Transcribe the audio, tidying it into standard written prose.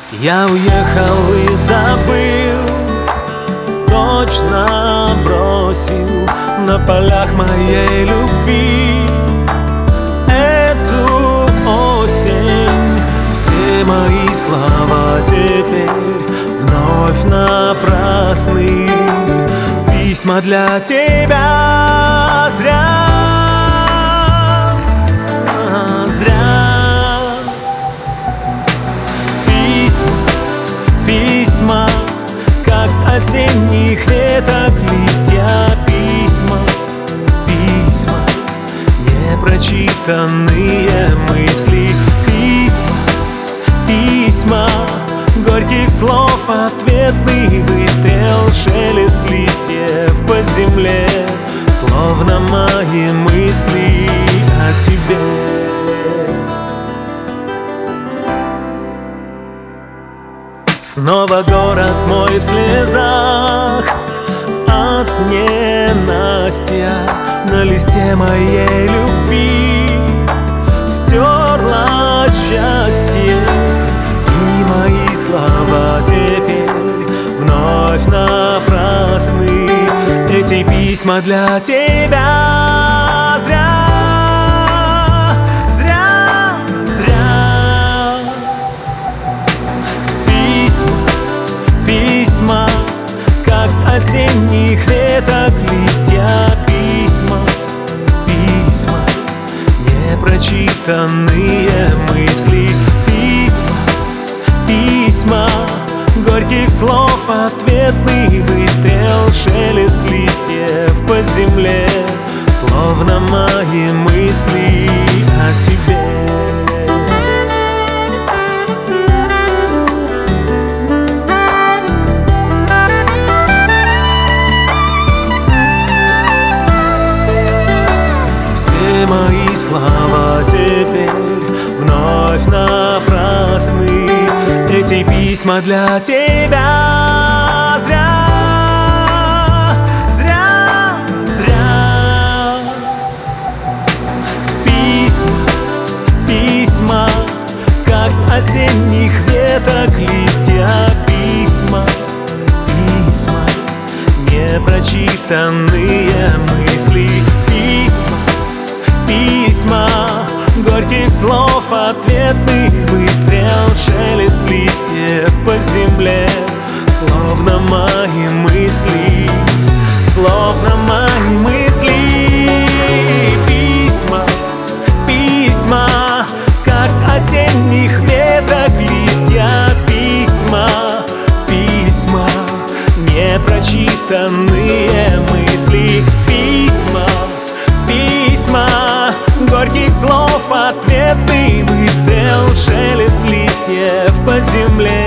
Я уехал и забыл, точно бросил на полях моей любви. Эту осень все мои слова теперь вновь напрасны. Письма для тебя зря. Письма, как с осенних веток листья. Письма, непрочитанные мысли. Письма, горьких слов ответный выстрел. Шелест листьев по земле, словно мои мысли о тебе. Снова город мой в слезах от ненастья. На листе моей любви стерлось счастье, и мои слова теперь вновь напрасны. Эти письма для тебя зря. Письма, как с осенних веток листья. Письма, непрочитанные мысли. Письма, горьких слов ответный выстрел. Шелест листьев по земле, словно мои мысли о тебе. Мои слова теперь вновь напрасны. Эти письма для тебя зря. Письма, как с осенних веток листья. Письма, непрочитанные мысли. Письма, горьких слов ответный выстрел. Шелест листьев по земле, словно мои мысли, словно мои мысли. Письма, как с осенних веток листья. Письма, непрочитанные мысли. Письма, горьких слов ответный выстрел. Шелест листьев по земле,